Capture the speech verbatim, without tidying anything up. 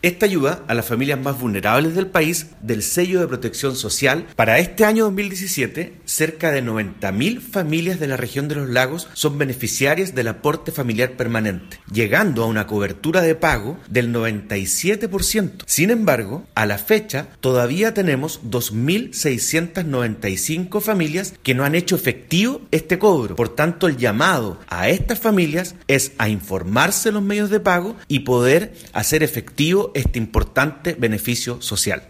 Esta ayuda a las familias más vulnerables del país del sello de protección social. Para este año dos mil diecisiete, cerca de noventa mil familias de la región de los lagos son beneficiarias del aporte familiar permanente, llegando a una cobertura de pago del noventa y siete por ciento. Sin embargo, a la fecha todavía tenemos dos mil seiscientas noventa y cinco familias que no han hecho efectivo este cobro. Por tanto, el llamado a estas familias es a informarse los medios de pago y poder hacer efectivo este importante beneficio social.